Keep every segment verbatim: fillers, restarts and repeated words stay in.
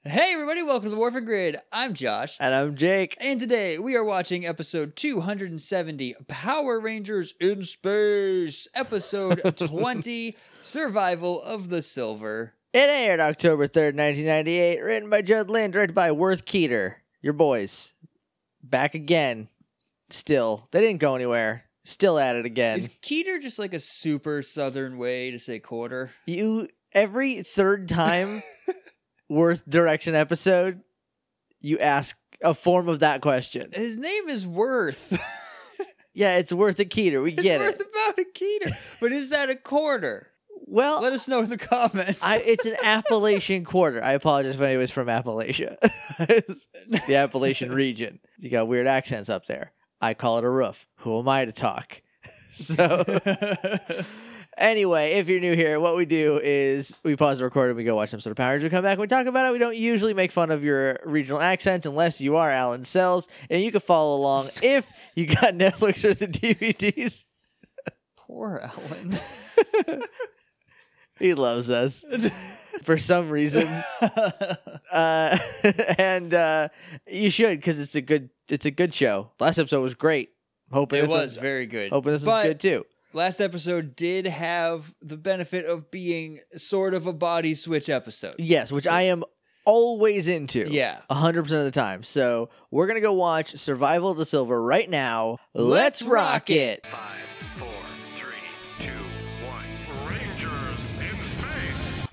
Hey everybody, welcome to the Warfare Grid. I'm Josh. And I'm Jake. And today we are watching episode two hundred seventy, Power Rangers in Space, episode twenty, Survival of the Silver. It aired October third, nineteen ninety-eight, written by Judd Lynn, directed by Worth Keeter. Your boys. Back again. Still. They didn't go anywhere. Still at it again. Is Keeter just like a super southern way to say quarter? You, every third time Worth directs an episode, you ask a form of that question. His name is Worth. Yeah, it's Worth a Keeter. We get it's it. Worth about a Keeter. But is that a quarter? Well, let us know in the comments. I, it's an Appalachian quarter. I apologize if anybody's from Appalachia. The Appalachian region. You got weird accents up there. I call it a roof. Who am I to talk? So, anyway, if you're new here, what we do is we pause the recording, we go watch some sort of Power Rangers, we come back, we talk about it. We don't usually make fun of your regional accents unless you are Alan Sells, and you can follow along if you got Netflix or the D V Ds. Poor Alan. He loves us for some reason, uh, and uh, you should because it's a good it's a good show. Last episode was great. Hoping it this was was very good. Hoping this but was good too. Last episode did have the benefit of being sort of a body switch episode. Yes, which I am always into. Yeah, a hundred percent of the time. So we're gonna go watch Survival of the Silver right now. Let's, Let's rock it. Five, four, three, two, one. Rangers in space.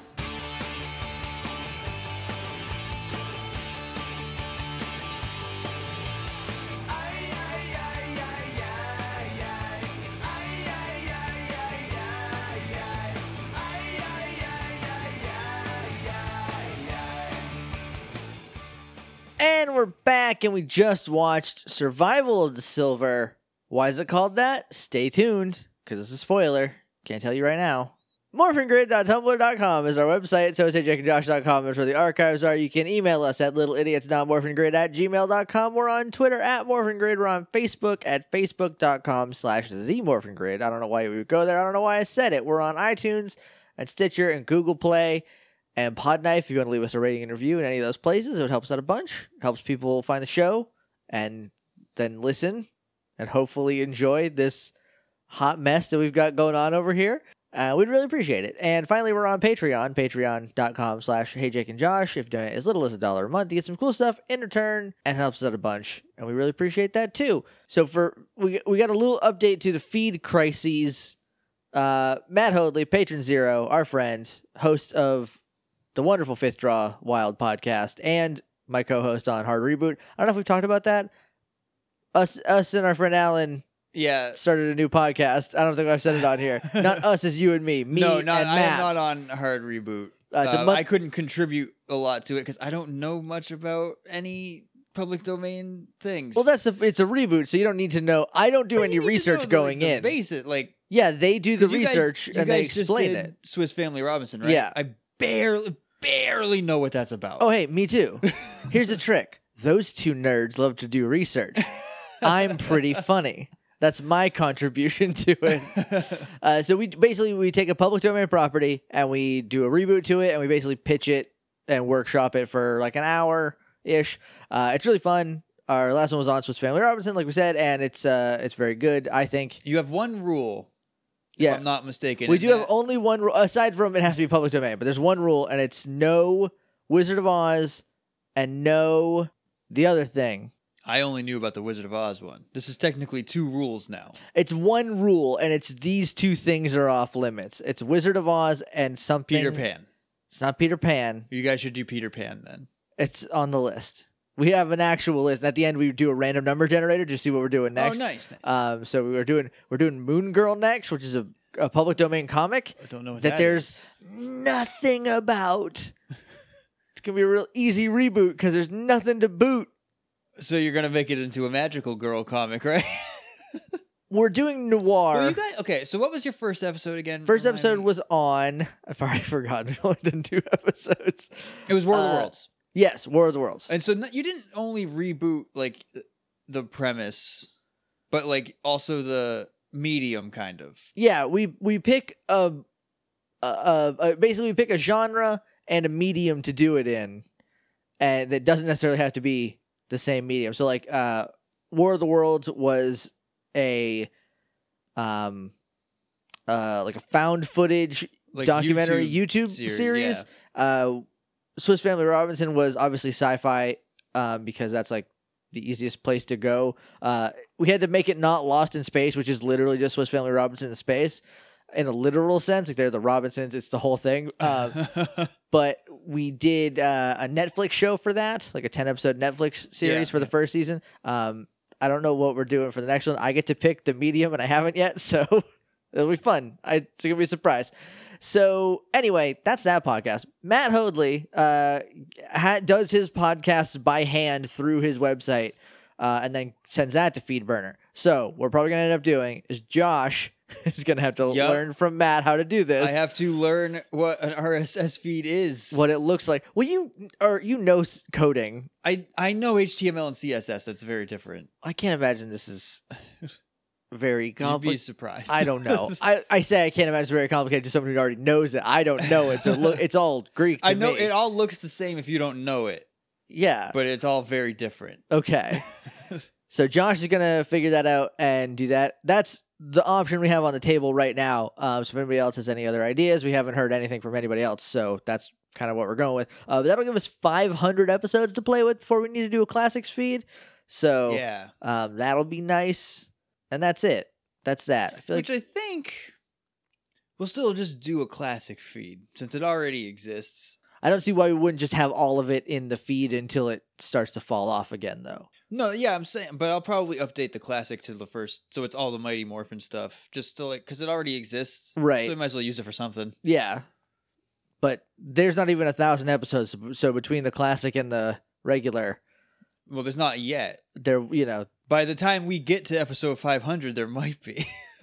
And we're back, and we just watched Survival of the Silver. Why is it called that? Stay tuned, because it's a spoiler. Can't tell you right now. morphin grid dot tumblr dot com is our website. So is jake and josh dot com is where the archives are. You can email us at littleidiots dot morphin grid at gmail dot com. We're on Twitter at morphingrid. We're on Facebook at facebook dot com slash the morphin grid. I don't know why we would go there. I don't know why I said it. We're on iTunes and Stitcher and Google Play. And Podknife, if you want to leave us a rating and review in any of those places, it would help us out a bunch. It helps people find the show and then listen and hopefully enjoy this hot mess that we've got going on over here. Uh, we'd really appreciate it. And finally, we're on Patreon, patreon dot com slash hey jake and josh. If you donate as little as a dollar a month, you get some cool stuff in return and it helps us out a bunch. And we really appreciate that too. So for we we got a little update to the feed crises. Uh, Matt Hoadley, Patron Zero, our friend, host of the wonderful Fifth Draw Wild podcast, and my co-host on Hard Reboot. I don't know if we've talked about that. Us, us, and our friend Alan, yeah, started a new podcast. I don't think I've said it on here. Not us as you and me. Me no, not, and I Matt. am not on Hard Reboot. Uh, it's a Uh, month- I couldn't contribute a lot to it because I don't know much about any public domain things. Well, that's a it's a reboot, so you don't need to know. I don't do But any you need to research know the, going like, the in. Basic, like Yeah, they do the 'cause you guys- research you and they guys just explain did it. Swiss Family Robinson, right? Yeah. I barely, barely know what that's about. Oh, hey, me too. Here's the trick. Those two nerds love to do research. I'm pretty funny. That's my contribution to it. Uh, so we basically we take a public domain property and we do a reboot to it and we basically pitch it and workshop it for like an hour ish. Uh, it's really fun. Our last one was on Swiss Family Robinson, like we said, and it's uh it's very good. I think. You have one rule. If Yeah, I'm not mistaken. we and do have that- only one rule aside from it has to be public domain, but there's one rule and it's no Wizard of Oz and no the other thing. I only knew about the Wizard of Oz one. This is technically two rules now. It's one rule, and it's these two things are off limits. It's Wizard of Oz and something. Peter Pan. It's not Peter Pan. You guys should do Peter Pan then. It's on the list. We have an actual list. And at the end, we do a random number generator to see what we're doing next. Oh, nice. nice. Um, so we're doing we're doing Moon Girl next, which is a, a public domain comic I don't know what that that there's is. nothing about. It's gonna be a real easy reboot because there's nothing to boot. So you're gonna make it into a magical girl comic, right? We're doing noir. Well, you guys, okay, so what was your first episode again? First Remind episode me. was on. I've already forgotten. We've only done two episodes. It was War of the uh, Worlds. Yes, War of the Worlds. And so n- you didn't only reboot like the premise, but like also the medium kind of. Yeah, we we pick a, a, a, a basically we pick a genre and a medium to do it in, and it doesn't necessarily have to be the same medium. So like uh, War of the Worlds was a um uh like a found footage Like documentary YouTube, series, series. Uh, Swiss Family Robinson was obviously sci-fi um, because that's like the easiest place to go. Uh, we had to make it not Lost in Space, which is literally just Swiss Family Robinson in space in a literal sense. Like they're the Robinsons, it's the whole thing. Um, but we did uh, a Netflix show for that, like a ten episode Netflix series Yeah, for the yeah. first season. Um, I don't know what we're doing for the next one. I get to pick the medium, and I haven't yet, so it'll be fun. I, it's gonna be a surprise. So anyway, that's that podcast. Matt Hoadley uh, ha- does his podcasts by hand through his website, uh, and then sends that to FeedBurner. So what we're probably gonna end up doing is Josh is gonna have to Yep. learn from Matt how to do this. I have to learn what an R S S feed is. what it looks like. Well, you or you know s- coding. I I know H T M L and C S S. That's very different. I can't imagine this is very You'd be complicated. surprised. I don't know. I, I say I can't imagine it's very complicated to someone who already knows it. I don't know it. So look, it's all Greek to I know me. it all looks the same if you don't know it, Yeah. but it's all very different. Okay. So Josh is gonna figure that out and do that. That's the option we have on the table right now. Um, so if anybody else has any other ideas, we haven't heard anything from anybody else. So that's kind of what we're going with. Uh, but that'll give us five hundred episodes to play with before we need to do a classics feed. So Yeah. um, that'll be nice. And that's it. That's that. I feel like Which I think we'll still just do a classic feed since it already exists. I don't see why we wouldn't just have all of it in the feed until it starts to fall off again, though. No, yeah, I'm saying, but I'll probably update the classic to the first, so it's all the Mighty Morphin stuff, just to like, because it already exists, Right. So we might as well use it for something. Yeah. But there's not even a thousand episodes, so between the classic and the regular, Well, there's not yet. there, you know, By the time we get to episode five hundred, there might be.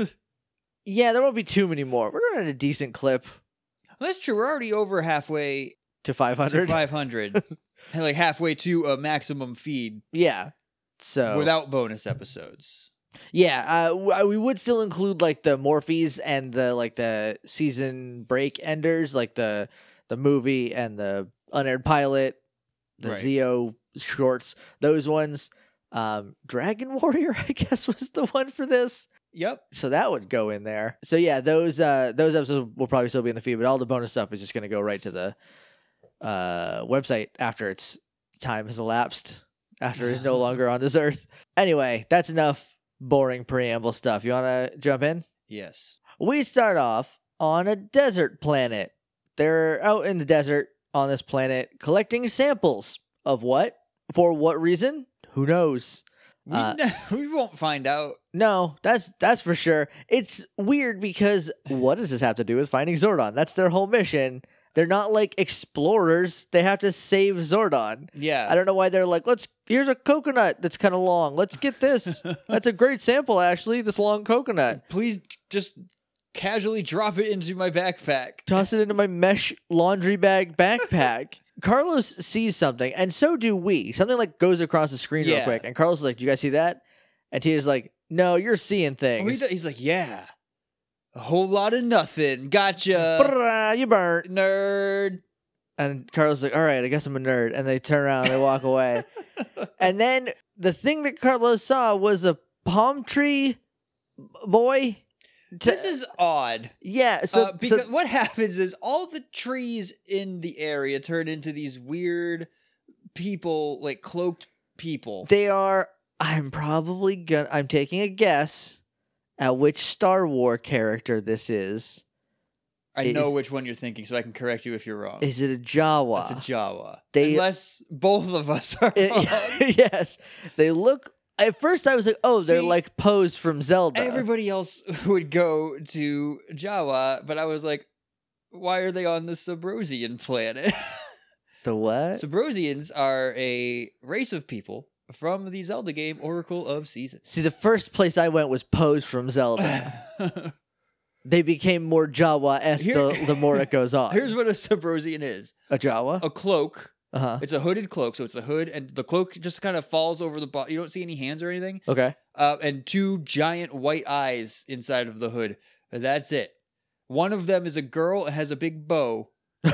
yeah, there won't be too many more. We're going at a decent clip That's true. We're already over halfway to five to hundred. five hundred, and like halfway to a maximum feed Yeah. So without bonus episodes. yeah, uh, w- we would still include like the Morphes and the like the season break enders, like the the movie and the unaired pilot, the Right. Zeo shorts, those ones. Um, Dragon Warrior, I guess, was the one for this. Yep. So that would go in there. So yeah, those uh those episodes will probably still be in the feed, but all the bonus stuff is just gonna go right to the uh website after its time has elapsed, after it's no longer on this earth. Anyway, that's enough boring preamble stuff. You wanna jump in? Yes. We start off on a desert planet. They're out in the desert on this planet collecting samples of what? For what reason? Who knows? We, Uh, ne- we won't find out. No, that's that's for sure. It's weird because what does this have to do with finding Zordon? That's their whole mission. They're not like explorers. They have to save Zordon. Yeah. I don't know why they're like, let's here's a coconut that's kind of long. Let's get this. That's a great sample, Ashley. This long coconut. Please just casually drop it into my backpack. Toss it into my mesh laundry bag backpack. Carlos sees something, and so do we. Something like goes across the screen real Yeah. quick, and Carlos is like, "Do you guys see that?" And Tita's like, "No, you're seeing Oh, things." he th- he's like, yeah. A whole lot of nothing. Gotcha. Brrrah, you burnt. Nerd. And Carlos is like, all right, I guess I'm a nerd. And they turn around and they walk away. And then the thing that Carlos saw was a palm tree boy. To- This is odd. yeah. So, uh, because so what happens is all the trees in the area turn into these weird people, like cloaked people. they are. I'm probably gonna. I'm taking a guess at which Star Wars character this is. I is- know which one you're thinking, so I can correct you if you're wrong. Is it a Jawa? It's a Jawa. They- Unless both of us are It- wrong. yes. They look. At first, I was like, "Oh, they're See, like Pose from Zelda." Everybody else would go to Jawa, but I was like, why are they on the Subrosian planet? the what? Subrosians are a race of people from the Zelda game Oracle of Seasons. See, the first place I went was Pose from Zelda. They became more Jawa-esque Here- the, the more it goes on. Here's what a Subrosian is. a Jawa. A cloak. Uh-huh. It's a hooded cloak, so it's a hood, and the cloak just kind of falls over the body. You don't see any hands or anything. Okay. Uh, and two giant white eyes inside of the hood. That's it. One of them is a girl and has a big bow.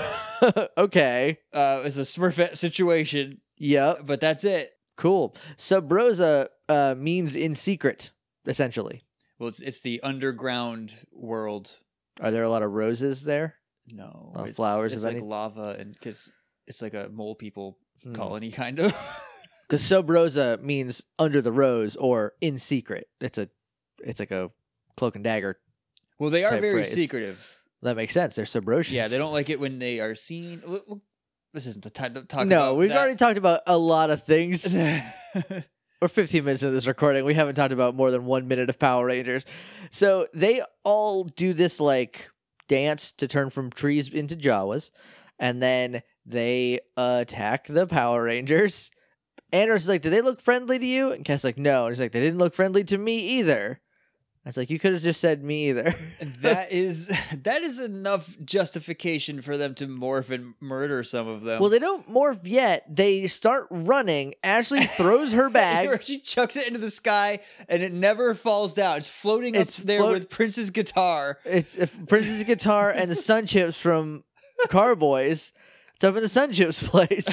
Okay. Uh, it's a Smurfette situation, Yep. but that's it. Cool. Sub Rosa uh, means in secret, essentially. Well, it's it's the underground world. Are there a lot of roses there? No, Uh, it's, flowers It's of like any- lava, and because it's like a mole people Hmm. colony, kind of. Because Sub Rosa means under the rose or in secret. It's a, it's like a cloak and dagger. Well, they are Type very phrase. secretive. That makes sense. They're Subrosians. Yeah, they don't like it when they are seen. w- w- This isn't the time to talk No, about. we've that. already talked about a lot of things. We're fifteen minutes into this recording. We haven't talked about more than one minute of Power Rangers. So they all do this like dance to turn from trees into Jawas, and then they attack the Power Rangers. Andros is like, "Did they look friendly to you?" And Cass like, "No." And he's like, "They didn't look friendly to me either." I was like, "You could have just said me either." that is that is enough justification for them to morph and murder some of them. Well, they don't morph yet. They start running. Ashley throws her bag. She chucks it into the sky, and it never falls down. It's floating It's up there float- with Prince's guitar. It's uh, Princess Guitar and the Sun Chips from Carboys. It's up in the Sun Chips place.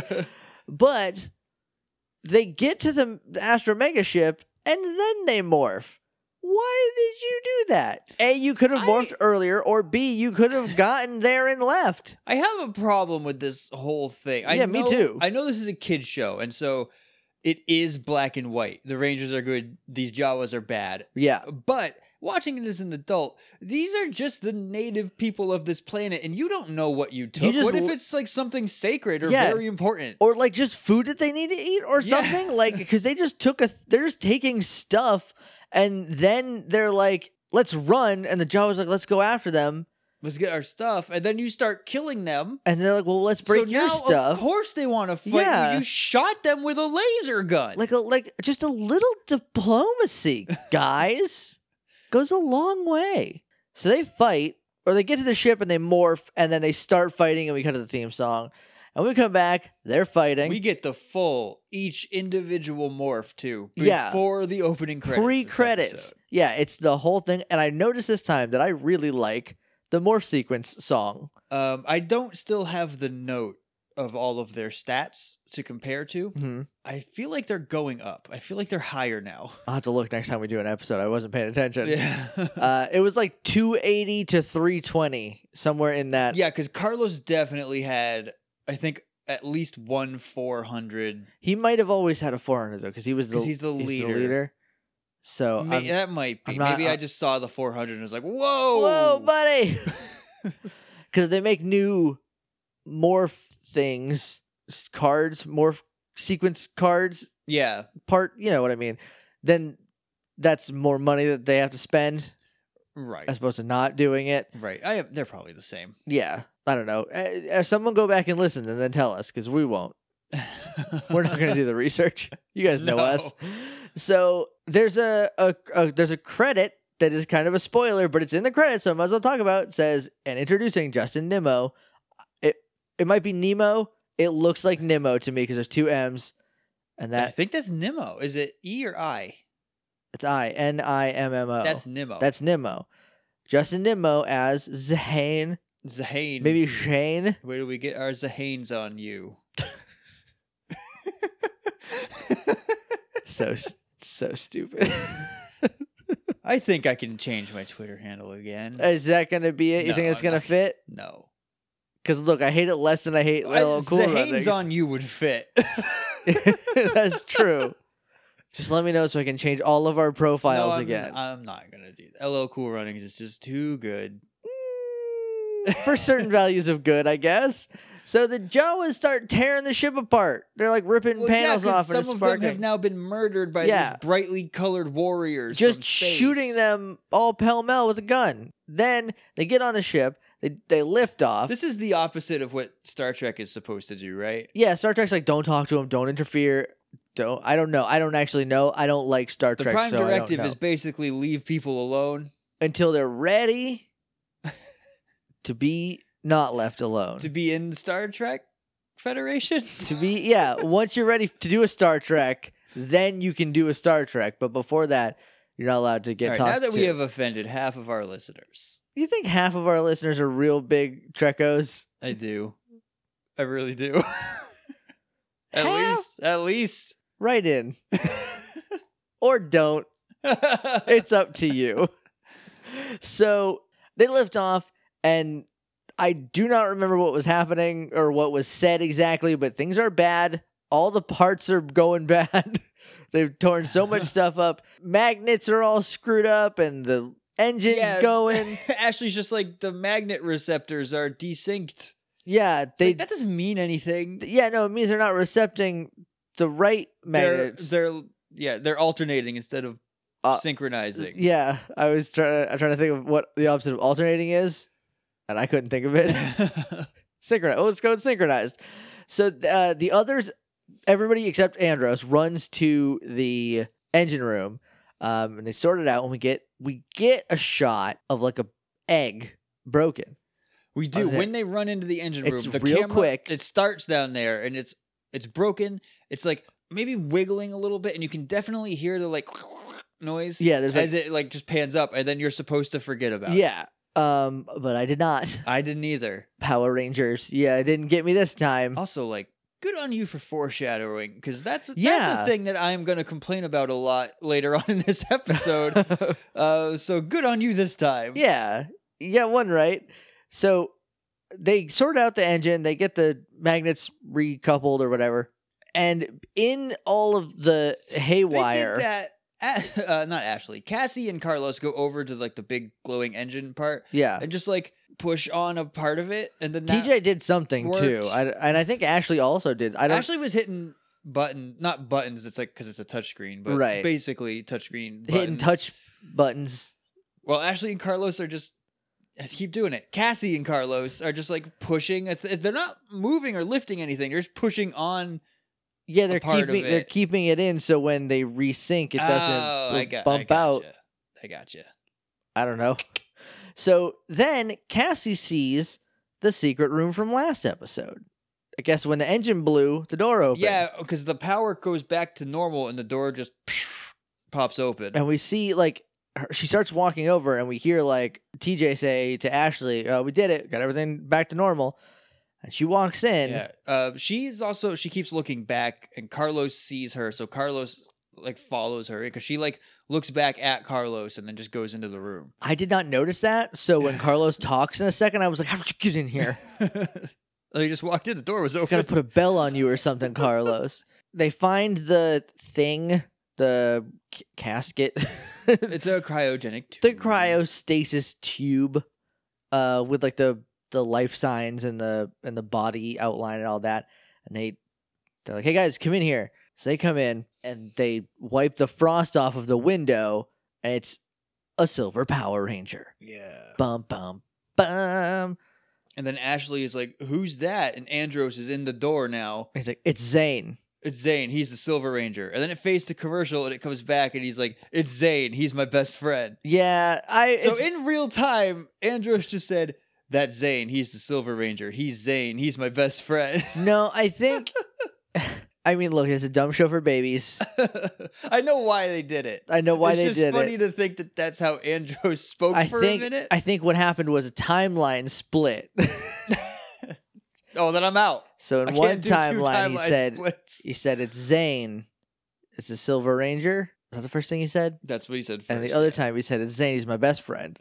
But they get to the, the Astro Mega ship, and then they morph. Why did you do that? A, you could have I- morphed earlier, or B, you could have gotten there and left. I have a problem with this whole thing. I Yeah, me know- too. I know this is a kid's show, and so it is black and white. The Rangers are good. These Jawas are bad. Yeah. But watching it as an adult, these are just the native people of this planet, and you don't know what you took. just What if l- it's like something sacred or Yeah. very important? Or like just food that they need to eat or Yeah. something. Like, because they just took a, they're just taking stuff, and then they're like, let's run. And the Jawa's like, let's go after them. Let's get our stuff, and then you start killing them. And they're like, well, let's break so your now, stuff. Of course, they want to fight you. Yeah. You shot them with a laser gun. Like a like just a little diplomacy, guys. Goes a long way. So they fight, or they get to the ship and they morph, and then they start fighting, and we cut to the theme song. And we come back, they're fighting. we get the full each individual morph too. Yeah. Before the opening credits. Pre this credits. episode. Yeah, it's the whole thing. And I noticed this time that I really like the morph sequence song. Um, I don't still have the note of all of their stats to compare to. hmm I feel like they're going up. I feel like they're higher now. I'll have to look next time we do an episode. I wasn't paying attention. Yeah. Uh, it was like two eighty to three twenty, somewhere in that. yeah, because Carlos definitely had, I think, at least one four hundred. He might have always had a four hundred though, because he was the 'Cause he's the leader. So May- I'm- that might be. I'm not- Maybe I uh, just saw the four hundred and was like, whoa. whoa, buddy, because they make new morph things, s- cards, morph sequence cards. Yeah. Part, you know what I mean? Then that's more money that they have to spend Right. as opposed to not doing it. Right. I they're probably the same. Yeah, I don't know. Uh, uh, someone go back and listen and then tell us, because we won't. We're not going to do the research. You guys know No. us. So there's a, a, a there's a credit that is kind of a spoiler, but it's in the credits, so I might as well talk about. It says, and introducing Justin Nimmo. It it might be Nemo. It looks like Nimmo to me because there's two M's, and I that think that's Nimmo. Is it E or I? it's I N I M M O. That's Nimmo. That's Nimmo. Justin Nimmo as Zahane, Zahane. maybe Shane. Where do we get our Zahanes on you? So so stupid. I think I can change my Twitter handle again. Is that gonna be it? You No, think it's I'm gonna not- fit? No. Because look, I hate it less than I hate I, L L Cool Zahanes Runnings. on you would fit. That's true. Just let me know so I can change all of our profiles no, I'm, again. I'm not gonna do that. L L Cool Runnings is just too good. For certain values of good, I guess. So the Jawas start tearing the ship apart. They're like ripping Well, panels yeah, 'cause off and some it's of them have sparking. now been murdered by Yeah. these brightly colored warriors. Just from space. shooting them all pell mell with a gun. Then they get on the ship. They they lift off. This is the opposite of what Star Trek is supposed to do, right? yeah, Star Trek's like, don't talk to him, don't interfere. Don't. I don't know. I don't actually know. I don't like Star The Trek. prime so I don't directive know. is basically leave people alone until they're ready to be not left alone. to be in the Star Trek Federation. To be, yeah, once you're ready to do a Star Trek, then you can do a Star Trek. But before that, you're not allowed to get All right, talked now that to. we have offended half of our listeners, You think half of our listeners are real big Trekos? I do. I really do. At Half? least, at least. Write in. Or don't. It's up to you. So they lift off, and I do not remember what was happening or what was said exactly, but things are bad. All the parts are going bad. They've torn so much stuff up. Magnets are all screwed up, and the engine's Yeah. going. Ashley's just like, the magnet receptors are desynced. Yeah, It's they. like, that doesn't mean anything. Yeah, no, it means they're not recepting the right They're, magnets. they're, yeah, they're alternating instead of Uh, synchronizing. Yeah, I was trying. I'm trying to think of what the opposite of alternating is, and I couldn't think of it. Synchronized. Oh, let's go with synchronized. So uh, the others, everybody except Andros, runs to the engine room, um, and they sort it out. And we get we get a shot of like a egg broken. We do. Okay. When they run into the engine room, It's the real camera, quick. It starts down there, and it's it's broken. It's like maybe wiggling a little bit, and you can definitely hear the like noise. Yeah, there's like as it like just pans up, and then you're supposed to forget about it. yeah, um, but I did not. I didn't either. Power Rangers. Yeah, it didn't get me this time. Also, like, good on you for foreshadowing, because that's Yeah. that's a thing that I am going to complain about a lot later on in this episode. uh, so good on you this time. Yeah, yeah, one right. So they sort out the engine, they get the magnets recoupled or whatever, and in all of the They haywire, did that. A- uh, not Ashley. Cassie and Carlos go over to like the big glowing engine part yeah, and just like push on a part of it, and then that, T J did something too, worked. I, and I think Ashley also did. I don't Ashley was hitting button, not buttons. It's like because it's a touchscreen, but Right. basically touchscreen hitting buttons. touch buttons. Well, Ashley and Carlos are just keep doing it. Cassie and Carlos are just like pushing. A th- they're not moving or lifting anything. They're just pushing on. Yeah, they're part of keeping they're it. keeping it in so when they resync, it doesn't oh, I got, bump I out. gotcha. I gotcha. I don't know. So then Cassie sees the secret room from last episode. I guess when the engine blew, the door opened. Yeah, because the power goes back to normal and the door just pops open. And we see like her, she starts walking over, and we hear like T J say to Ashley, uh, "We did it, got everything back to normal." And she walks in. Yeah. Uh, she's also she keeps looking back, and Carlos sees her, so Carlos like follows her because she like looks back at Carlos and then just goes into the room. I did not notice that. So when Carlos talks in a second, I was like, "How did you get in here? Oh, you just walked in, the door was Gotta open. put a bell on you or something, Carlos." They find the thing, the c- casket, It's a cryogenic tube. the cryostasis tube, uh, with like the the life signs and the and the body outline and all that. And they they're like, "Hey guys, come in here." So they come in and they wipe the frost off of the window, and it's a silver Power Ranger. Yeah. Bum bum bum. And then Ashley is like, "Who's that?" And Andros is in the door now. He's like, "It's Zane." It's Zane. He's the Silver Ranger. And then it fades to commercial, and it comes back, and he's like, "It's Zane. He's my best friend." Yeah, I. So it's- in real time, Andros just said, "That's Zane. He's the Silver Ranger. He's Zane. He's my best friend." no, I think. I mean, look, it's a dumb show for babies. I know why they did it. I know why it's they just did funny it. to think that that's how Andros spoke I for think a minute. I think what happened was a timeline split. Oh, then I'm out. So in I one can't do two timeline, he timeline said splits. he said it's Zane. It's the Silver Ranger. Is that the first thing he said? That's what he said first. And the other time he said it's Zane. He's my best friend.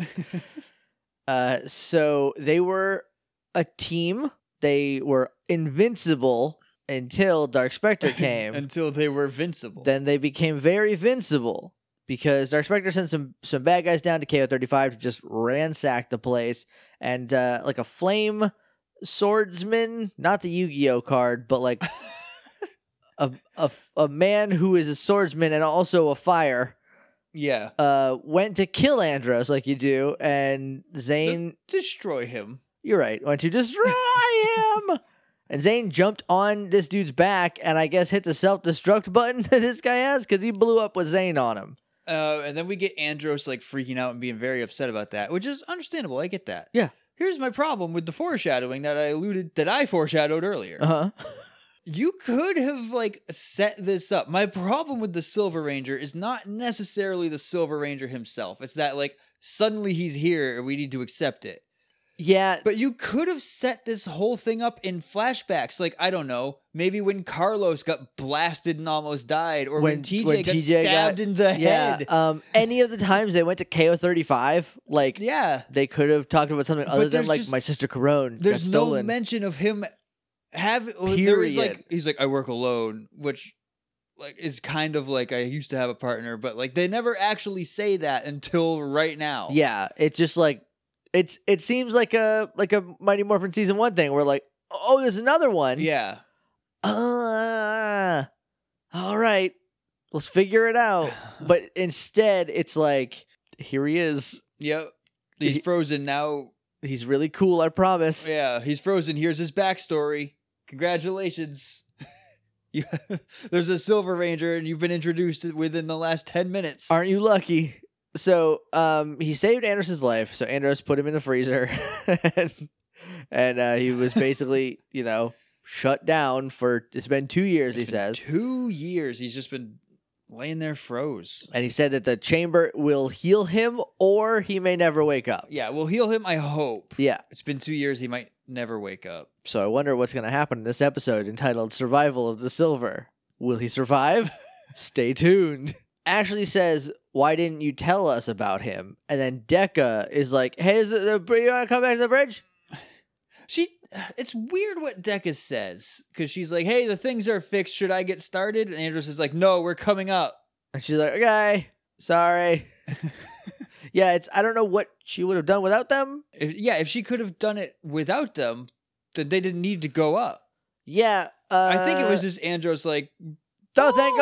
uh, so they were a team. They were invincible until Dark Spectre came. Until they were vincible. Then they became very vincible because Dark Spectre sent some some bad guys down to K O thirty-five to just ransack the place, and uh, like a flame swordsman, not the Yu-Gi-Oh card, but like a, a a man who is a swordsman and also a fire, yeah. uh, went to kill Andros like you do, and Zane, Destroy him. you're right, went to destroy him. And Zane jumped on this dude's back and I guess hit the self-destruct button that this guy has because he blew up with Zane on him. Uh, and then we get Andros like freaking out and being very upset about that, which is understandable. I get that. Yeah. Here's my problem with the foreshadowing that I alluded that I foreshadowed earlier. Uh-huh. You could have like set this up. My problem with the Silver Ranger is not necessarily the Silver Ranger himself. It's that like suddenly he's here and we need to accept it. Yeah, But you could have set this whole thing up in flashbacks. Like, I don't know, maybe when Carlos got blasted and almost died, or when, When- T J when got T J stabbed got- in the yeah. head. Um, any of the times they went to K O thirty-five, like Yeah. they could have talked about something other than there's like just- my sister Corone got There's no stolen. mention of him have there was Period. like he's like I work alone, which like is kind of like I used to have a partner, but like they never actually say that until right now. Yeah, it's just like it's it seems like a like a Mighty Morphin season one thing where like, oh, there's another one. Yeah. Uh, all right, let's figure it out. But instead, it's like, here he is. Yep. He's He- frozen now. He's really cool, I promise. Yeah, he's frozen. Here's his backstory. Congratulations. You- There's a Silver Ranger, and you've been introduced within the last ten minutes. Aren't you lucky? So, um, he saved Andros's life. So Andros put him in the freezer, and, and uh, he was basically, you know, shut down for. It's been two years. It's he been says, two years. He's just been laying there froze. and he said that the chamber will heal him, or he may never wake up. Yeah, we'll heal him, I hope. Yeah. It's been two years. He might never wake up. So I wonder what's going to happen in this episode entitled "Survival of the Silver." Will he survive? Stay tuned. Ashley says, "Why didn't you tell us about him?" And then Decca is like, "Hey, is the, the you want to come back to the bridge?" She, it's weird what Decca says, because she's like, hey, the things are fixed. Should I get started? And Andros is like, no, we're coming up. And she's like, "Okay, sorry." Yeah, it's I don't know what she would have done without them. If, yeah, if she could have done it without them, then they didn't need to go up. Yeah, uh, I think it was just Andros like, Oh, thank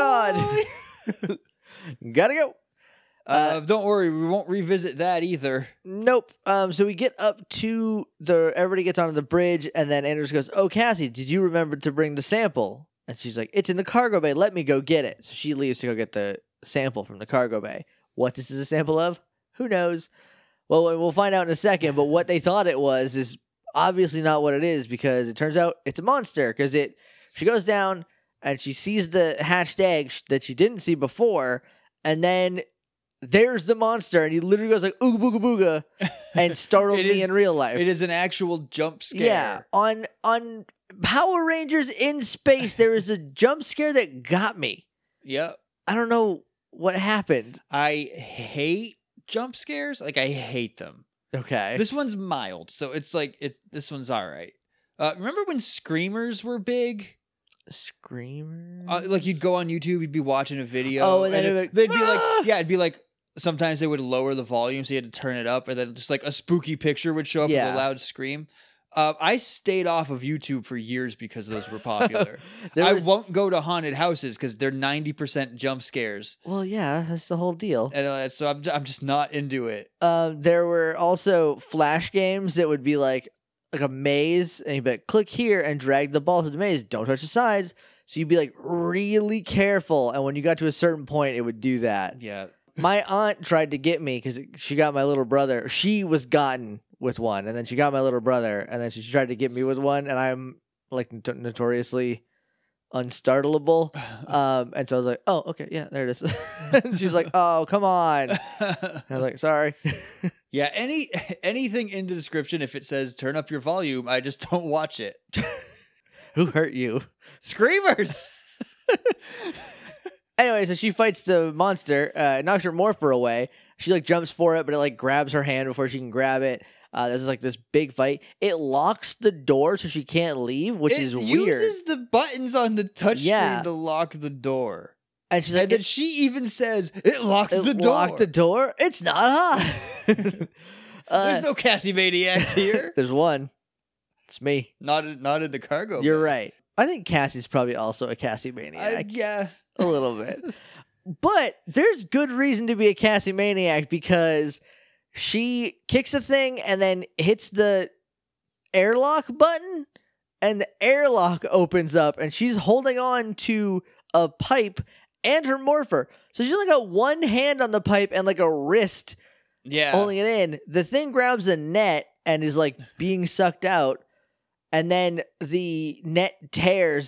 God. Gotta go. uh, don't worry, we won't revisit that either. Nope. Um. So we get up to the. Everybody gets onto the bridge, and then Andros goes, "Oh, Cassie, did you remember to bring the sample?" And she's like, "It's in the cargo bay. Let me go get it." So she leaves to go get the sample from the cargo bay. What this is a sample of? Who knows? Well, we'll find out in a second. But what they thought it was is obviously not what it is, because it turns out it's a monster. Because it, she goes down and she sees the hatched egg sh- that she didn't see before, and then there's the monster, and he literally goes like ooga booga booga, and startled It me is- in real life. It is an actual jump scare. Yeah, on on Power Rangers in Space, there is a jump scare that got me. Yep. I don't know what happened. I hate jump scares. Like, I hate them. Okay. This one's mild, so it's like, it's this one's all right. Uh, remember when screamers were big? Screamer. Uh, like, you'd go on YouTube, you'd be watching a video. Oh, and then it- it'd be like, they'd be like, "Ah!" yeah, it'd be like, sometimes they would lower the volume, so you had to turn it up, and then just like a spooky picture would show up Yeah. with a loud scream. Uh, I stayed off of YouTube for years because those were popular. There I was- won't go to haunted houses because they're ninety percent jump scares. Well, yeah, that's the whole deal. And uh, so I'm, I'm just not into it. Um, there were also flash games that would be like like a maze, and you'd be like, click here and drag the ball through the maze. Don't touch the sides. So you'd be like really careful, and when you got to a certain point, it would do that. Yeah. My aunt tried to get me because she got my little brother. She was gotten with one, and then she got my little brother, and then she tried to get me with one, and I'm like not- notoriously unstartleable. Um, and so I was like, "Oh, okay, yeah, there it is." And she's like, "Oh, come on." I was like, "Sorry." Yeah, any anything in the description, if it says turn up your volume, I just don't watch it. Who hurt you? Screamers! Anyway, so she fights the monster, uh, knocks her morpher away. She like jumps for it, but it like grabs her hand before she can grab it. Uh, there's like this big fight. It locks the door so she can't leave, which it is weird. uses the buttons on the touchscreen Yeah. to lock the door. And she's like, And then she even says, it locks it the door. locked the door. It's not hot. uh, There's no Cassie Maniacs here. There's one. It's me. not, in, not in the cargo. You're bay. right. I think Cassie's probably also a Cassie maniac. I, yeah. A little bit. But there's good reason to be a Cassie maniac because she kicks a thing and then hits the airlock button, and the airlock opens up, and she's holding on to a pipe and her morpher. So she's only got one hand on the pipe and like a wrist Yeah. holding it in. The thing grabs a net and is like being sucked out, and then the net tears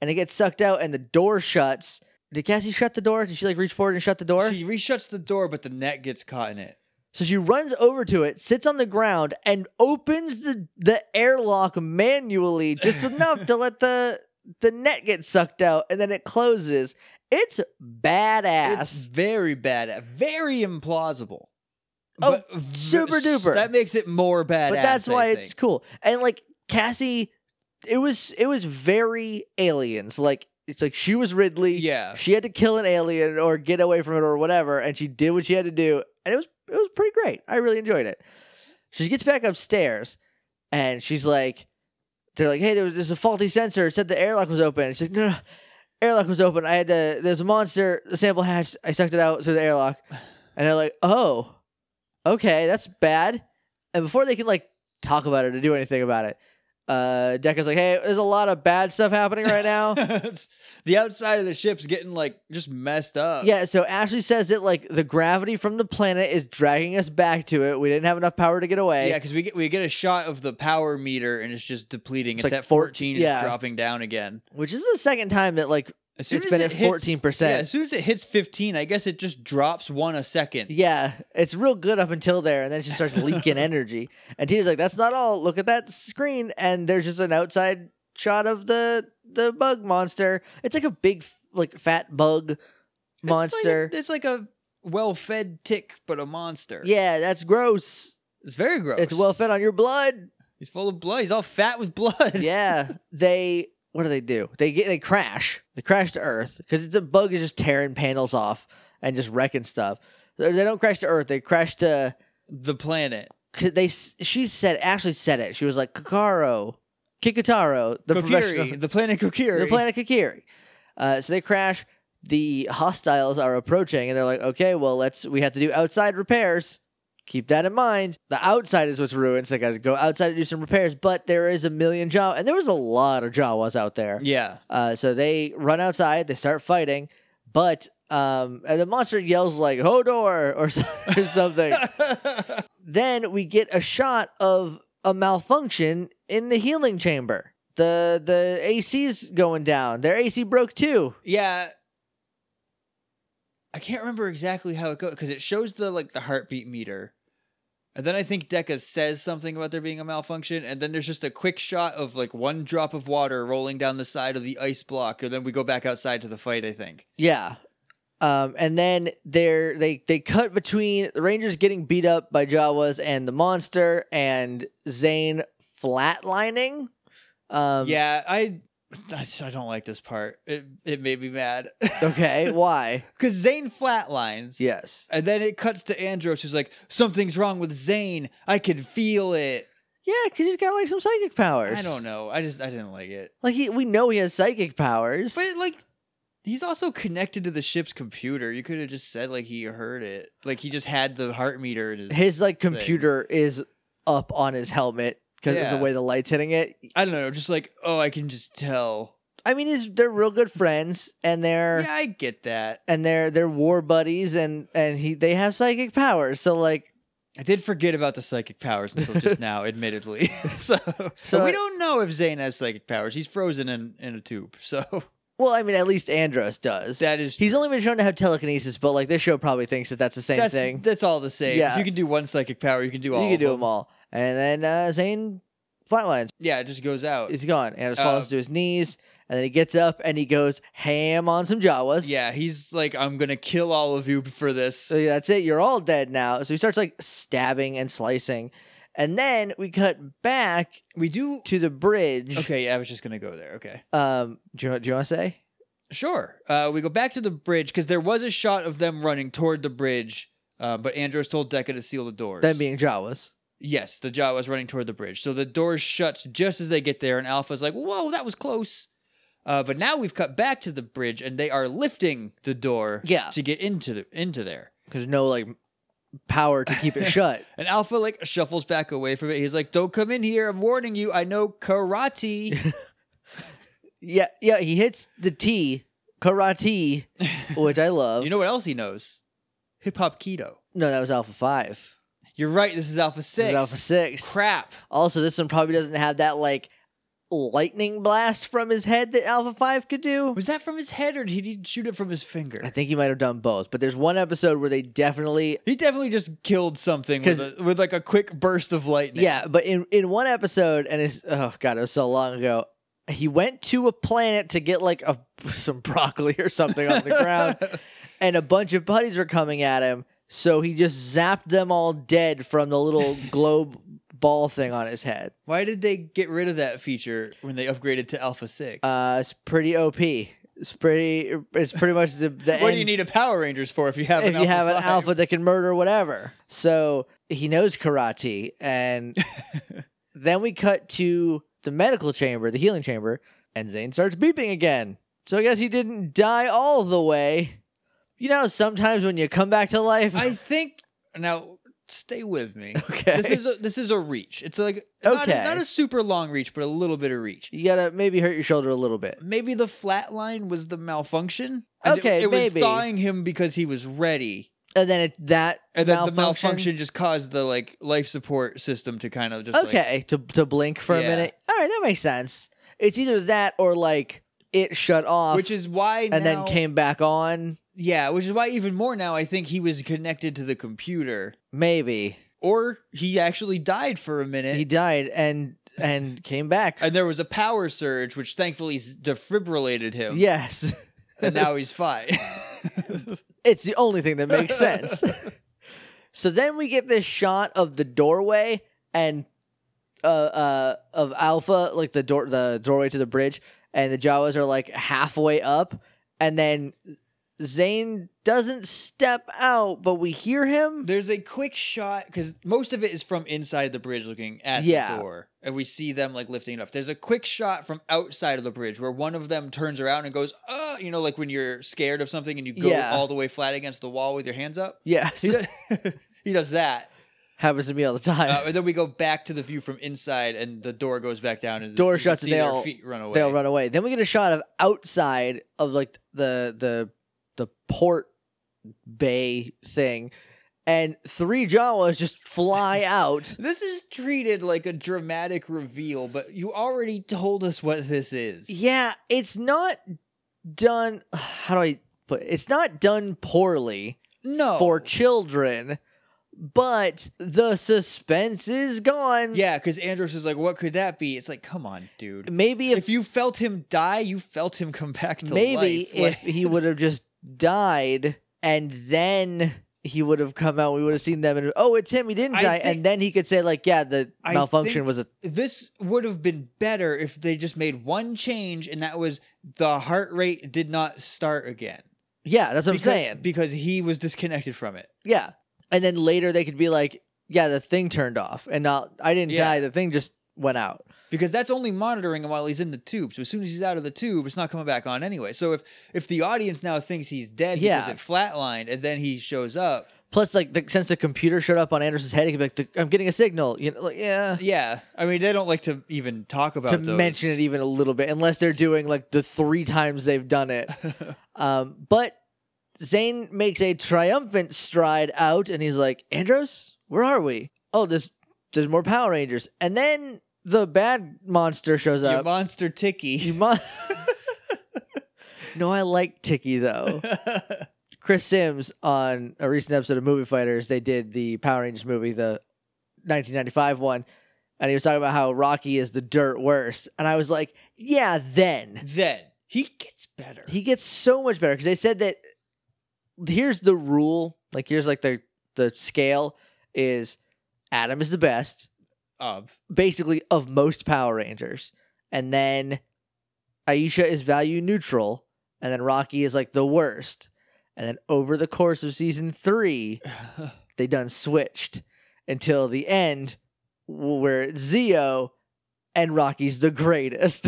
and it gets sucked out, and the door shuts. Did Cassie shut the door? Did she like reach forward and shut the door? She reshuts the door, but the net gets caught in it. So she runs over to it, sits on the ground, and opens the, the airlock manually, just enough to let the the net get sucked out, and then it closes. It's badass. It's very bad, very implausible. Oh, But v- super duper. That makes it more badass. but that's I why think. it's cool. And like Cassie, it was it was very Aliens. Like it's like she was Ridley. Yeah. She had to kill an alien or get away from it or whatever, and she did what she had to do, and it was it was pretty great. I really enjoyed it. She gets back upstairs, and she's like, they're like, hey, there was there's a faulty sensor. It said the airlock was open. And she's like, no, no, airlock was open. I had to. There's a monster. The sample hatch. I sucked it out through the airlock, and they're like, oh, okay, that's bad. And before they can like talk about it or do anything about it, uh, Decca's like, hey, there's a lot of bad stuff happening right now. It's- the outside of the ship's getting like just messed up. Yeah, so Ashley says that like the gravity from the planet is dragging us back to it. We didn't have enough power to get away. Yeah, because we get we get a shot of the power meter and it's just depleting. It's It's, like at fourteen, fourteen, yeah. it's dropping down again. Which is the second time that like As soon it's as been it at hits- fourteen percent. Yeah, as soon as it hits fifteen, I guess it just drops one a second. Yeah, it's real good up until there, and then she starts leaking energy. And Tina's like, "That's not all. Look at that screen." And there's just an outside shot of the the bug monster. It's like a big, like fat bug monster. It's like a, it's like a well-fed tick, but a monster. Yeah, that's gross. It's very gross. It's well fed on your blood. He's full of blood. He's all fat with blood. Yeah, they. What do they do? They get they crash. They crash to Earth because it's a bug is just tearing panels off and just wrecking stuff. They they don't crash to Earth. They crash to. The planet. They she said Ashley said it. She was like Kakaro, Kikutaro, the professional, Kokiri. The planet Kokiri. the planet Kakiri. Uh, so they crash. The hostiles are approaching, and they're like, "Okay, well, let's. We have to do outside repairs. Keep that in mind. The outside is what's ruined. So I got to go outside to do some repairs. But there is a million Jawas, and there was a lot of Jawas out there. Yeah. Uh, so they run outside. They start fighting, but um, and the monster yells like "Hodor" or, or something. Then we get a shot of a malfunction in the healing chamber. The the A C's going down. Their A C broke too. Yeah. I can't remember exactly how it goes because it shows the like the heartbeat meter. And then I think Decca says something about there being a malfunction, and then there's just a quick shot of like one drop of water rolling down the side of the ice block, and then we go back outside to the fight, I think. Yeah. Um, and then they're, they they cut between the Rangers getting beat up by Jawas and the monster and Zane flatlining. Um, Yeah, I I I don't like this part. It it made me mad. Okay. Why? Because Zane flatlines. Yes. And then it cuts to Andros, who's like, something's wrong with Zane. I can feel it. Yeah, because he's got like some psychic powers. I don't know. I just I didn't like it. Like he, we know he has psychic powers. But like, he's also connected to the ship's computer. You could have just said like he heard it, like he just had the heart meter. In his, His like computer is up on his helmet because of Yeah. the way the light's hitting it. I don't know, just like oh, I can just tell. I mean, he's, they're real good friends, and they're Yeah, I get that. and they're they're war buddies, and and he they have psychic powers. So like, I did forget about the psychic powers until just now, admittedly. so, So but we I- don't know if Zane has psychic powers. He's frozen in, in a tube. So well, I mean, at least Andros does. that is He's only been shown to have telekinesis, but like this show probably thinks that that's the same that's, thing. That's all the same. Yeah. If you can do one psychic power, you can do all You can of do them. them all, and then uh, Zane flatlines. Yeah, it just goes out. He's gone. Andros Uh, falls to his knees, and then he gets up and he goes ham on some Jawas. Yeah, he's like, I'm going to kill all of you for this. So yeah, that's it. You're all dead now. So he starts like stabbing and slicing, and then we cut back We do. to the bridge. Okay, yeah, I was just going to go there. Okay. Um, do you, do you want to say? Sure. Uh, we go back to the bridge because there was a shot of them running toward the bridge, uh, but Andros told Decca to seal the doors. Them being Jawas. Yes, the Jawas running toward the bridge. So the door shuts just as they get there, and Alpha's like, whoa, that was close. Uh, but now we've cut back to the bridge, and they are lifting the door Yeah. to get into the into there. Because no like power to keep it shut. And Alpha like shuffles back away from it. He's like, don't come in here. I'm warning you. I know karate. Yeah, yeah. He hits the T, karate, which I love. You know what else he knows? Hip hop keto. no, that was Alpha Five. You're right. This is Alpha This six. is Alpha Six. Crap. Also, this one probably doesn't have that like lightning blast from his head that Alpha five could do. Was that from his head or did he shoot it from his finger? I think he might have done both, but there's one episode where they definitely He definitely just killed something with, a, with like a quick burst of lightning. yeah, but in in one episode, and it's oh god, it was so long ago. He went to a planet to get like a some broccoli or something on the ground, and a bunch of buddies were coming at him. So he just zapped them all dead from the little globe ball thing on his head. Why did they get rid of that feature when they upgraded to Alpha six? Uh, it's pretty O P. It's pretty. It's pretty much the. the what end. do you need a Power Rangers for if you have if an you Alpha have an five? alpha that can murder whatever? So he knows karate, and then we cut to the medical chamber, the healing chamber, and Zane starts beeping again. So I guess he didn't die all the way. You know, sometimes when you come back to life, I think now stay with me. Okay. This is a, this is a reach. It's like not, Okay. a, not a super long reach, but a little bit of reach. you gotta maybe hurt your shoulder a little bit. Maybe the flat line was the malfunction. And Okay, it, it maybe. was thawing him because he was ready, And then it, that and then malfunction, the malfunction just caused the like life support system to kind of just like, okay, to to blink for a Yeah. minute. All right, that makes sense. It's either that or like it shut off, which is why and now, then came back on. yeah, which is why even more now I think he was connected to the computer, Maybe or he actually died for a minute. he died and and came back. and there was a power surge, which thankfully s- defibrillated him. Yes, And now he's fine. it's the only thing that makes sense. So then we get this shot of the doorway and uh uh of Alpha, like the door the doorway to the bridge, and the Jawas are like halfway up, and then Zane doesn't step out, but we hear him. There's a quick shot because most of it is from inside the bridge looking at Yeah. the door, and we see them like lifting it up. There's a quick shot from outside of the bridge where one of them turns around and goes, "Uh," you know, like when you're scared of something and you go Yeah. all the way flat against the wall with your hands up. Yes, He does, he does that, happens to me all the time. uh, and then we go back to the view from inside, and the door goes back down, and Door you can shuts see and they their all- feet run away. They'll run away. Then we get a shot of outside of like the the the port bay thing, and three Jawas just fly out. This is treated like a dramatic reveal, but you already told us what this is. Yeah, it's not done. How do I put it? It's not done poorly No. for children, but the suspense is gone. Yeah, because Andros is like, what could that be? It's like, come on, dude. Maybe If, if, you felt him die, you felt him come back to maybe life. Like- if he would have just died and then he would have come out, we would have seen them and oh, it's him. He didn't I die, think- and then he could say like, yeah, the I malfunction think was a this would have been better if they just made one change, and that was the heart rate did not start again. yeah. That's what because, I'm saying. Because he was disconnected from it. Yeah, and then later they could be like, yeah, the thing turned off, and not I didn't Yeah. die. The thing just went out. Because that's only monitoring him while he's in the tube. So as soon as he's out of the tube, it's not coming back on anyway. So if if the audience now thinks he's dead Yeah. because it flatlined and then he shows up, Plus, like the, since the computer showed up on Anderson's head, he could be like, "The- "I'm getting a signal." You know, like yeah. yeah. I mean, they don't like to even talk about To those. mention it even a little bit, unless they're doing like the three times they've done it. um, but Zane makes a triumphant stride out, and he's like, "Andros, where are we? Oh, there's there's more Power Rangers." And then the bad monster shows You up. monster Tiki. You mon- No, I like Tiki though. Chris Sims on a recent episode of Movie Fighters, they did the Power Rangers movie, the nineteen ninety-five one, and he was talking about how Rocky is the dirt worst. And I was like, yeah, then. Then he gets better. He gets so much better because they said that here's the rule, like here's like the the scale is Adam is the best, of basically of most Power Rangers. And then Aisha is value neutral, and then Rocky is like the worst. And then over the course of season three, they done switched until the end where it's Zeo and Rocky's the greatest.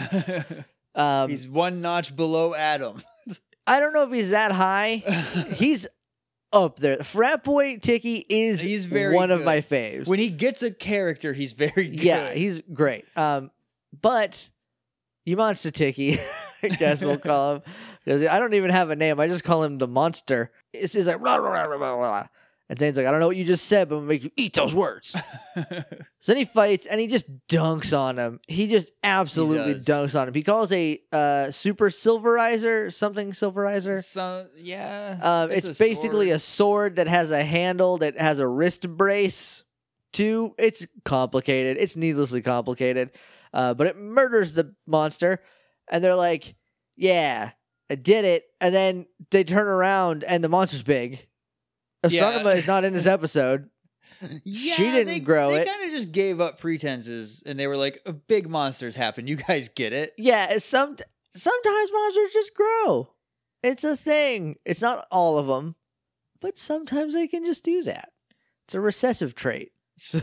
um, he's one notch below Adam. I don't know if he's that high. He's up there. Frat Boy Tiki is He's very one of good. my faves. When he gets a character, he's very good. Yeah, he's great. Um, but you monster Tiki, I guess we'll call him. 'Cause I don't even have a name. I just call him the monster. It's, it's like blah, blah, blah, blah, blah. And Zane's like, I don't know what you just said, but I'm gonna make you eat those words. So then he fights and he just dunks on him. He just absolutely does. dunks on him. He calls a uh, super silverizer, something silverizer. So yeah, Um, it's, basically sword. a sword that has a handle that has a wrist brace. Too, it's complicated. It's needlessly complicated, uh, but it murders the monster. And they're like, "Yeah, I did it." And then they turn around and the monster's big. Astronema Yeah. is not in this episode. Yeah, She didn't they, grow they it. kind of just gave up pretenses, and they were like, "Uh, "Big monsters happen. You guys get it." Yeah, it's some sometimes monsters just grow. It's a thing. It's not all of them, but sometimes they can just do that. It's a recessive trait. So,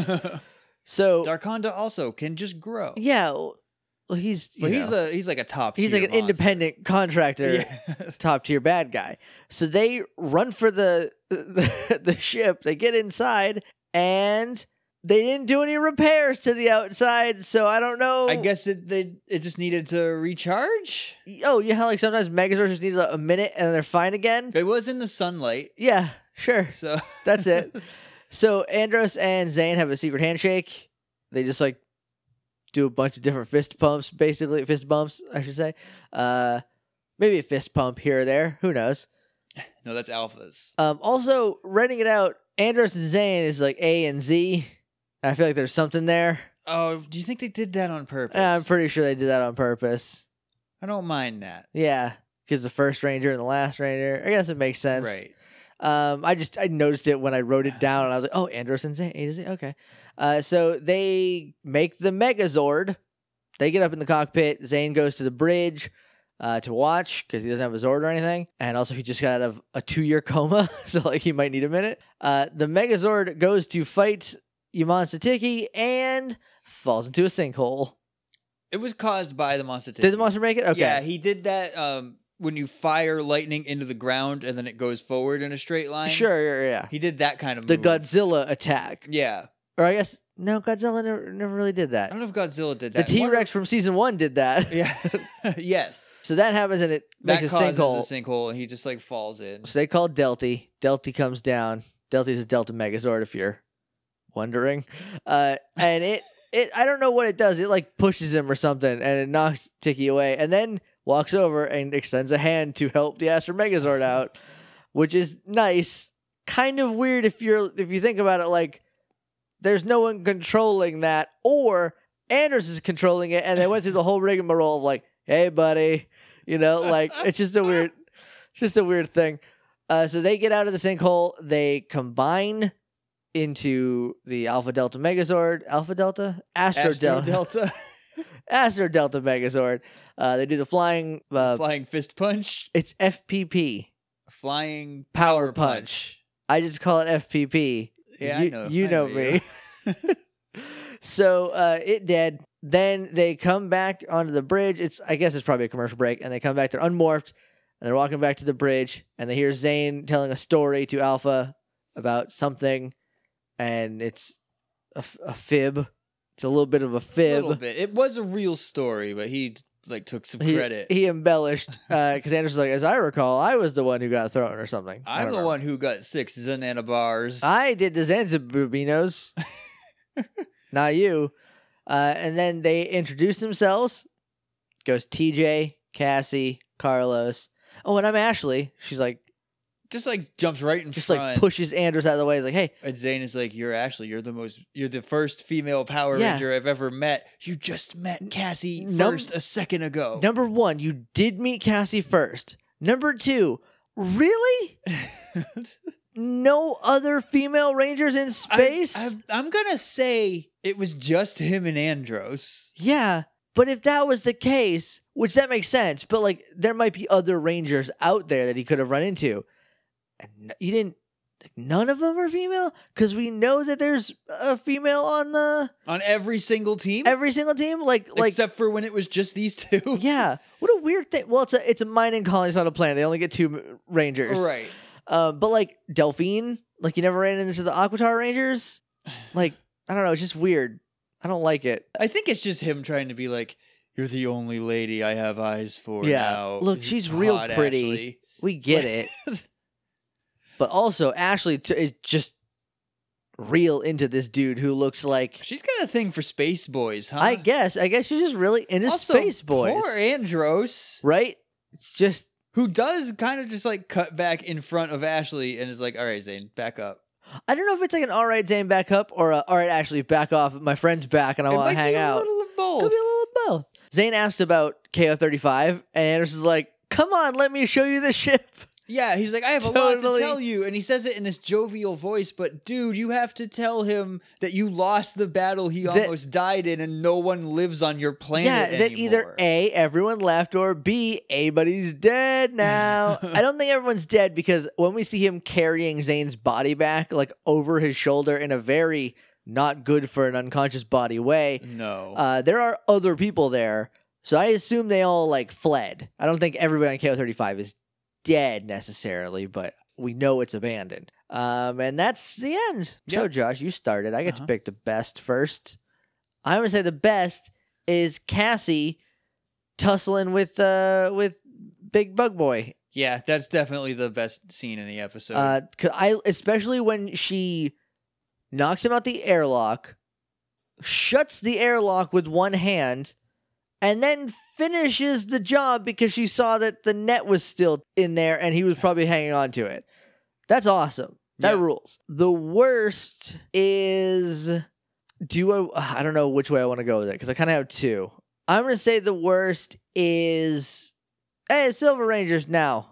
so Darkonda also can just grow. yeah, well, he's you But he's know, a he's like a top. he's tier like an monster. independent contractor, Yeah. top tier bad guy. So they run for the, the the ship. They get inside and they didn't do any repairs to the outside. So I don't know. I guess it they it just needed to recharge. Oh, yeah, how like sometimes Megazords just need a a minute and they're fine again. It was in the sunlight, Yeah, sure. so That's it. So Andros and Zane have a secret handshake. They just like do a bunch of different fist pumps, basically fist bumps, I should say. Uh, maybe a fist pump here or there. Who knows? No, that's alphas. Um, also, writing it out, Andros and Zane is like A and Z. I feel like there's something there. Oh, do you think they did that on purpose? I'm pretty sure they did that on purpose. I don't mind that. Yeah, because the first Ranger and the last Ranger. I guess it makes sense. Right. Um, I just I noticed it when I wrote it down, and I was like, "Oh, Andros and Zane, A to Z, okay." Uh, so they make the Megazord. They get up in the cockpit. Zane goes to the bridge uh, to watch because he doesn't have a Zord or anything, and also he just got out of a two-year coma, so like he might need a minute. Uh, the Megazord goes to fight Yaman Satiki and falls into a sinkhole. It was caused by the monster. Did the monster make it? Okay. Yeah, he did that. Um, when you fire lightning into the ground and then it goes forward in a straight line. Sure, yeah, yeah. He did that kind of The move. Godzilla attack. Yeah. Or I guess, no, Godzilla never, never really did I that. don't know if Godzilla did The that. T-Rex from season one did that. Yeah. yes. So that happens and it That makes a causes sinkhole. a sinkhole and he just like falls in. So they call Delty. Delty comes down. Delty is a Delta Megazord, if you're wondering. Uh, and it, it, I don't know what it does. It like pushes him or something, and it knocks Tiki away, and then walks over and extends a hand to help the Astro Megazord out, which is nice. Kind of weird if you're if you think about it. Like, there's no one controlling that, or Anders is controlling it, and they went through the whole rigmarole of like, "Hey, buddy," you know, like it's just a weird, just a weird thing. Uh, so they get out of the sinkhole. They combine into the Alpha Delta Megazord. Alpha Delta? Astro, Astro Delta. Delta. Astro Delta Megazord. Uh, they do the flying. Uh, Flying fist punch. it's F P P. Flying Power power punch. punch. I just call it F P P. Yeah, I you, know- You I know, know me. you. So uh, it dead. Then they come back onto the bridge. It's I guess it's probably a commercial break, and they come back. They're unmorphed, and they're walking back to the bridge, and they hear Zane telling a story to Alpha about something, and it's a, f- a fib. It's a little bit of a A fib. little bit. It was a real story, but he like took some He, credit. he embellished because Anders was like, as I recall, I was the one who got thrown or something. I I'm don't the know. one who got six Zanana bars. I did the Zanzibubinos, not you. Uh, and then they introduce themselves. Goes T J, Cassie, Carlos. Oh, and I'm Ashley. She's like, just like jumps right in just front. like pushes Anders out of the way. He's like, hey, And Zane is like, "You're Ashley. You're the most. You're the first female Power Yeah. Ranger I've ever met. You just met Cassie Num- first a second ago." number one, you did meet Cassie first. Number two, really? No other female rangers in space? I, I, I'm gonna say it was just him and Andros. Yeah, but if that was the case, which that makes sense, but like there might be other rangers out there that he could have run into. And n- you didn't like, none of them are female? Because we know that there's a female on the On every single team, every single team. Like like except for when it was just these two. yeah. What a weird thing. Well, it's a it's a mining colony, it's not a planet. They only get two m- rangers. right. Um, but like Delphine, like you never ran into the Aquatar Rangers. Like, I don't know, it's just weird. I don't like it. I think it's just him trying to be like, "You're the only lady I have eyes for Yeah. now." Look, she's real Hot pretty. Ashley. We get it. But also, Ashley t- is just real into this dude who looks like. She's got a thing for space boys, huh? I guess. I guess she's just really into also, space boys, Poor Andros, right? It's just. who does kind of just like cut back in front of Ashley and is like, "All right, Zane, back up." I don't know if it's like an all right, Zane, back up, or a, all right, Ashley, back off. My friend's back, and I It want might to hang be out. a little of both. Could be a little of both. Zane asked about K O thirty-five, and Anderson's like, "Come on, let me show you the ship." Yeah, he's like, I have a lot Totally. to tell you. And he says it in this jovial voice, but dude, you have to tell him that you lost the battle he That- almost died in and no one lives on your planet Yeah, anymore. that either A, everyone left, or B, everybody's dead now. I don't think everyone's dead because when we see him carrying Zane's body back, like over his shoulder in a very not good for an unconscious body way, No. uh, there are other people there. So I assume they all like fled. I don't think everybody on K O thirty-five is dead necessarily, but we know it's abandoned. Um, and that's the end. So, Yep. Josh, you started. I get Uh-huh. to pick the best first. I'm gonna say the best is Cassie tussling with uh with Big Bug Boy. yeah, that's definitely the best scene in the episode. Uh, 'cause I especially when she knocks him out the airlock, shuts the airlock with one hand, and then finishes the job because she saw that the net was still in there and he was probably hanging on to it. That's awesome. That Yeah. rules. The worst is do I I don't know which way I want to go with it because I kind of have two. I'm gonna say the worst is hey, Silver Rangers now.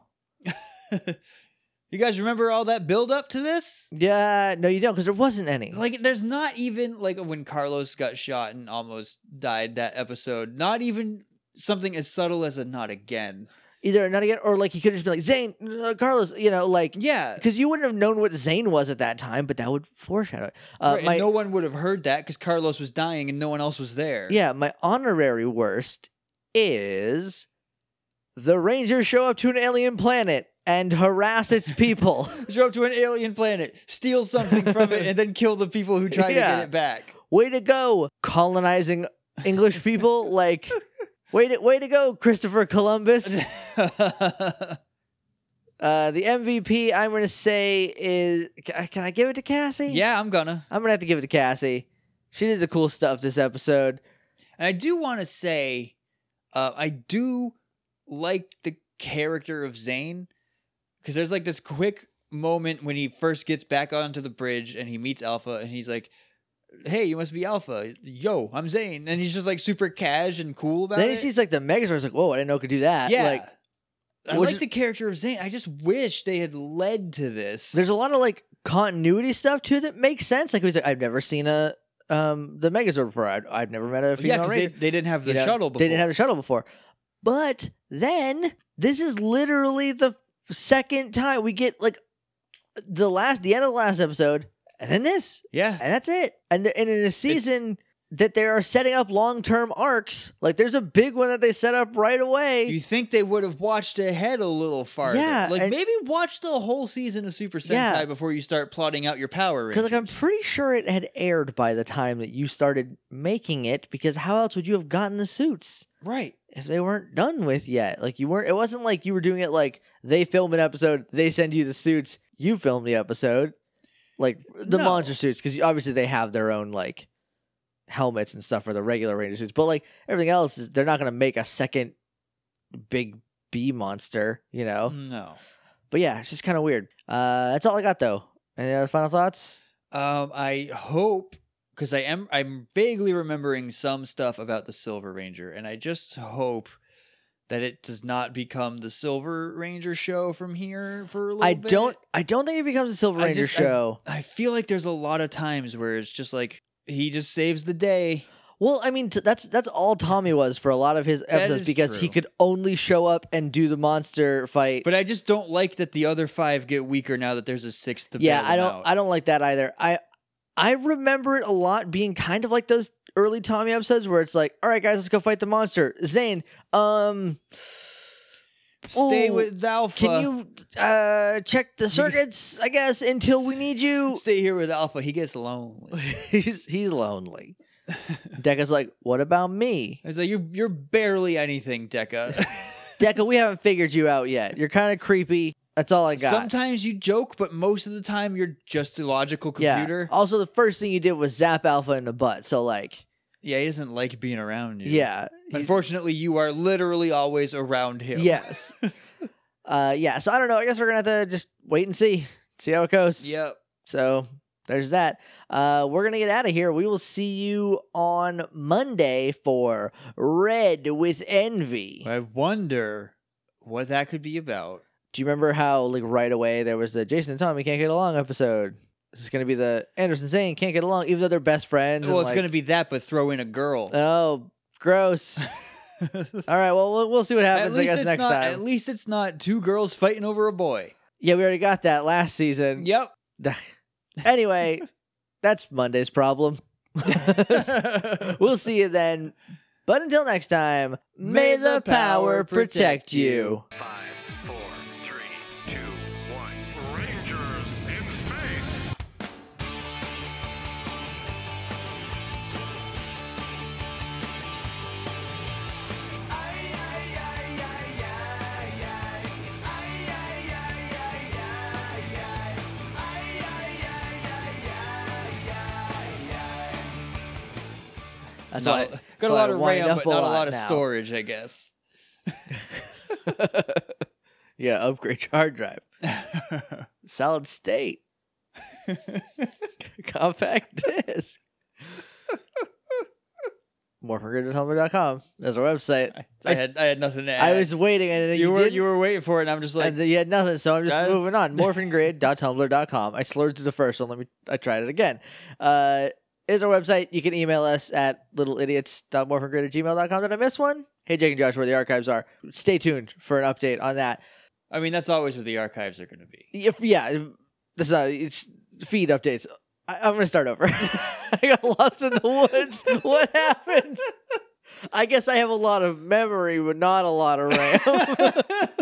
You guys remember all that build up to this? Yeah, no, you don't because there wasn't any. Like, there's not even like when Carlos got shot and almost died that episode. Not even something as subtle as a not again. Either not again, or like he could have just been like Zane, uh, Carlos, you know, like Yeah. because you wouldn't have known what Zane was at that time, but that would foreshadow it. Uh, right, my, and no one would have heard that because Carlos was dying and no one else was there. yeah, my honorary worst is the Rangers show up to an alien planet and harass its people. Show up to an alien planet, steal something from it, and then kill the people who try Yeah. to get it back. Way to go, colonizing English people! Like, way to way to go, Christopher Columbus. Uh, the M V P I'm gonna say is can can I give it to Cassie? Yeah, I'm gonna. I'm gonna have to give it to Cassie. She did the cool stuff this episode. And I do want to say, uh, I do like the character of Zane because there's like this quick moment when he first gets back onto the bridge and he meets Alpha and he's like, "Hey, you must be Alpha. Yo, I'm Zane," and he's just like super cash and cool about Then it. he sees like the Megazord. He's like, "Whoa, I didn't know it could do that." yeah, Like, I which like is- the character of Zane. I just wish they had led to this. there's a lot of like continuity stuff too that makes sense. Like he's like, "I've never seen a um the Megazord before. I've, I've never met a yeah, female because they, Ranger." they didn't have the You know, shuttle before. They didn't have the shuttle before. But then this is literally the second time we get like the last, the end of the last episode, and then this, yeah, and that's it. And, and in a season that they are setting up long term arcs, like there's a big one that they set up right away. you think they would have watched ahead a little farther? Yeah, like and- maybe watch the whole season of Super Sentai Yeah. before you start plotting out your Power Rangers. Because like I'm pretty sure it had aired by the time that you started making it. Because how else would you have gotten the suits right. if they weren't done with yet? Like you weren't. It wasn't like you were doing it like they film an episode, they send you the suits, you film the episode, like the No. monster suits. Because obviously they have their own like helmets and stuff for the regular Ranger suits. But like everything else, is they're not going to make a second big bee monster, you know. No. But yeah, it's just kind of weird. Uh, that's all I got though. Any other final thoughts? Um, I hope because I am I'm vaguely remembering some stuff about the Silver Ranger, and I just hope that it does not become the Silver Ranger show from here for a little I bit. don't. I don't think it becomes a Silver I Ranger just- I- show. I feel like there's a lot of times where it's just like he just saves the day. Well, I mean, t- that's that's all Tommy was for a lot of his episodes is because he true. could only show up and do the monster fight. But I just don't like that the other five get weaker now that there's a sixth to yeah, bail I them don't. out. I don't like that either. I I remember it a lot being kind of like those early Tommy episodes where it's like, all right, guys, let's go fight the monster. Zane, um, Stay ooh, with Alpha. can you uh check the circuits? I guess until we need you. stay here with Alpha? He gets lonely. he's he's lonely. Decca's like, what about me? It's like you're you're barely anything, Deca. Decca, we haven't figured you out yet. You're kind of creepy. That's all I got. Sometimes you joke, but most of the time you're just a logical yeah. computer. Also, the first thing you did was zap Alpha in the butt. So, like, Yeah, he doesn't like being around you. yeah. Unfortunately, you are literally always around him. Yes. uh, yeah. So I don't know. I guess we're gonna have to just wait and see, see how it goes. Yep. So there's that. Uh, we're gonna get out of here. We will see you on Monday for Red with Envy. I wonder what that could be about. Do you remember how, like, right away there was the Jason and Tommy can't get along episode? This is gonna be the Anderson saying can't get along, even though they're best friends. Well, and, it's like, going to be that, but throw in a girl. Oh, gross. All right. Well, we'll we'll see what At happens. I least guess it's next not. time. At least it's not two girls fighting over a boy. Yeah, we already got that last season. Yep. Anyway, that's Monday's problem. We'll see you then. But until next time, may, the power protect you. Five, four, three, two, one. Rangers in space. That's Not- why got that's a why lot I of wind RAM, up but not a lot lot of now. storage, I guess. Yeah, upgrade your hard drive. Solid state. Compact disc. more for grid tumblr dot com. That's our website. I, had I had nothing to add. I was waiting, and you you, were didn't, you were waiting for it, and I'm just like, and you had nothing, so I'm just Got it. moving on. morphingrid dot tumblr dot com. I slurred through the first one. Let me. I tried it again. Uh, is our website. You can email us at littleidiots dot morphingrid at gmail dot com. Did I miss one? Hey, Jake and Josh, where the archives are. Stay tuned for an update on that. I mean, that's always what the archives are going to be. If yeah, that's not. It's feed updates. I, I'm gonna start over. I got lost in the woods. What happened? I guess I have a lot of memory, but not a lot of RAM.